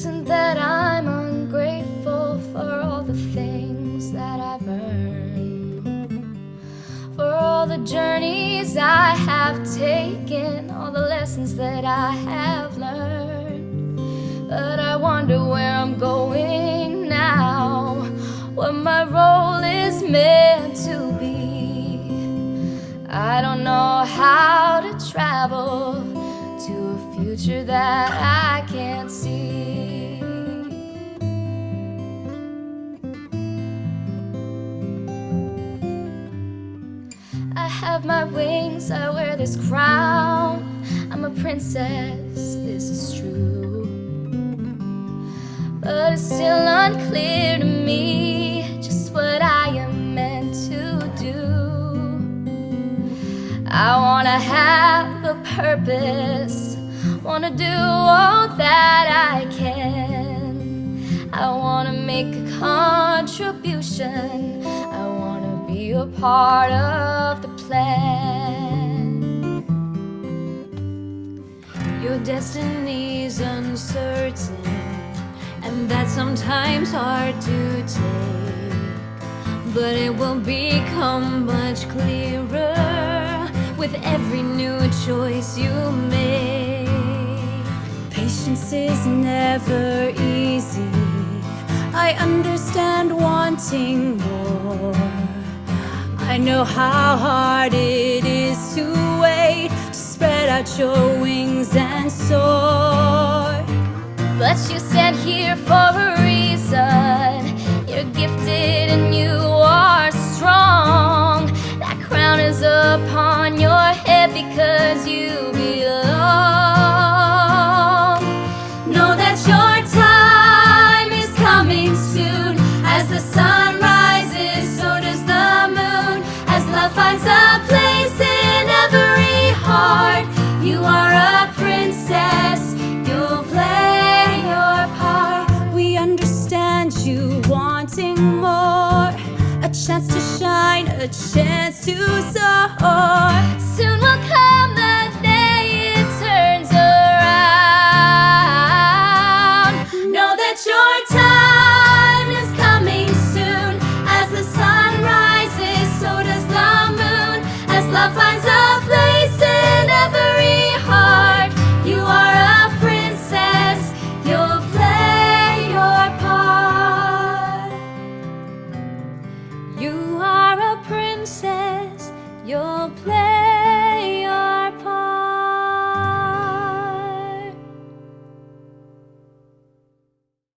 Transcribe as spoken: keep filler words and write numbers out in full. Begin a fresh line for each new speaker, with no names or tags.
isn't that I'm ungrateful for all the things that I've earned, for all the journeys I have taken, all the lessons that I have learned. But I wonder where I'm going now, what my role is meant to be. I don't know how to travel to a future that I can't see. I have my wings, I wear this crown. I'm a princess, this is true. But it's still unclear to me just what I am meant to do. I wanna have a purpose, wanna do all that I can. I wanna make a contribution, I wanna be a part of the plan.
Your destiny's uncertain, and that's sometimes hard to take, but it will become much clearer with every new choice you make. Patience is never easy, I understand wanting more. I know how hard it is to wait, to spread out your wings and soar.
But you stand here for a reason. You're gifted and you are strong. That crown is upon your head because you belong.
Know that your time is coming soon. As the sun rises, so does the moon. As love finds a place in every heart, you are a princess, you'll play your part. We understand you wanting more, a chance to shine, a chance to soar.
Soon will come the day it turns around.
Know that your time is coming soon. As the sun rises, so does the moon. As love finds a place in every heart, you are a princess, you'll play your part. You are a princess.